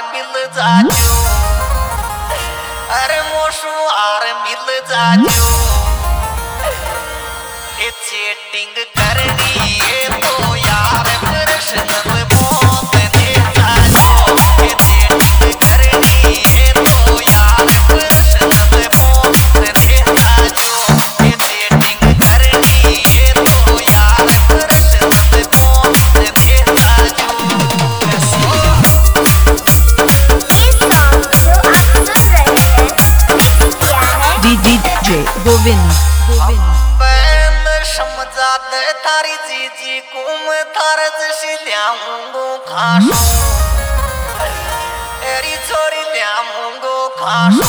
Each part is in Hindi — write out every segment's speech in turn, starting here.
मिल जाजो अरे मोशु आर मिल जाजो ये चेटिंग करनी है तो यार प्रश्न बहुत दे जाजो ये चेटिंग करनी है तो यार प्रश्न बहुत दे जाजो ये चेटिंग करनी है तो यार प्रश्न बहुत दे जाजो DJ गोविंद समझा दे तारी जीजी को मैं तारे जैसी ल्याऊंगो खासो तेरी छोरी ल्याऊंगो खासो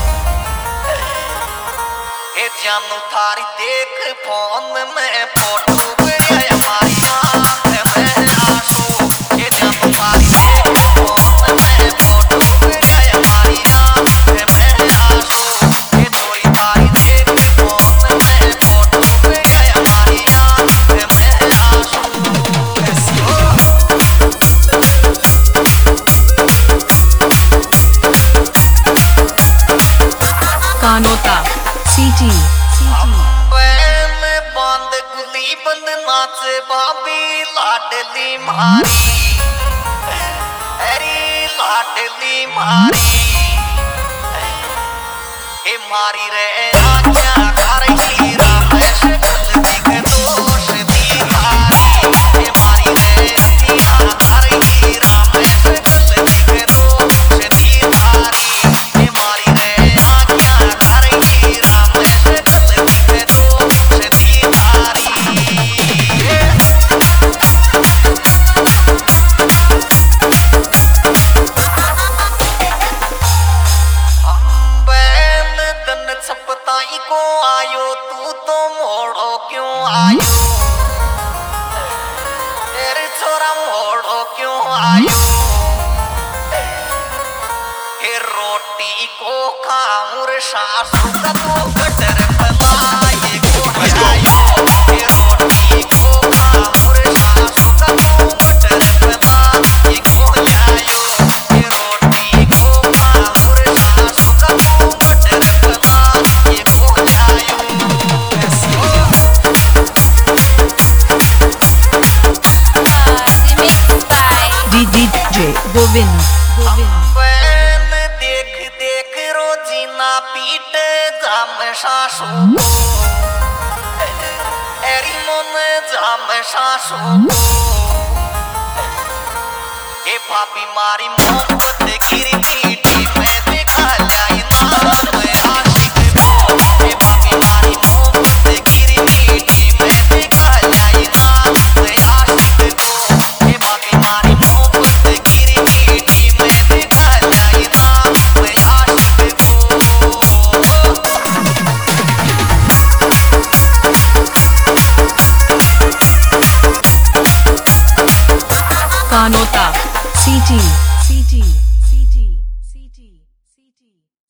ये जानू थारी देख फोन में फोटो बढ़िया हमारी आँख में आंसू ये जानू थारी देख फोन में फोटो बढ़िया हमारी आँख में आंसू ये छोरी थारी देख फोन में फोटो बढ़िया हमारी आँख में आंसू कानोता सिटी बंद गुली बंद नाच बाबी लाडली मारी अरे लाडली मारी ए मारी रे आँखियाँ कर ही रमेश दिख दोष दी तारी ए मारी रे आँखियाँ कर ही रमेश दिख दोष दी तारी ए मारी रे आँखियाँ कर ही रमेश दिख दोष दी तारी छपताई को आयो तू तो मोड़ो क्यों आयो तेरे छोरा मोड़ो क्यों आयो ये रोटी को खाऊं रे सासू का तो गटर फलाए को आयो ये रोटी को खाऊं रे सासू का तो गटर फलाए को आयो ये रोटी को खाऊं रे सासू का तो गटर फलाए को आयो DJ गोविंद देख देख रोजी ना पीटे जाम सासू एरी मन जाम सासू ए भाभी मारी मोहब्बत गिरी पीटी में देखा जाए ना मैं आशिक को ए भाभी मारी मोहब्बत गिरी पीटी में देखा जाए ना मैं आशिक को ए भाभी मारी मोहब्बत गिरी पीटी में देखा जाए ना मैं आशिक को कानोता सिटी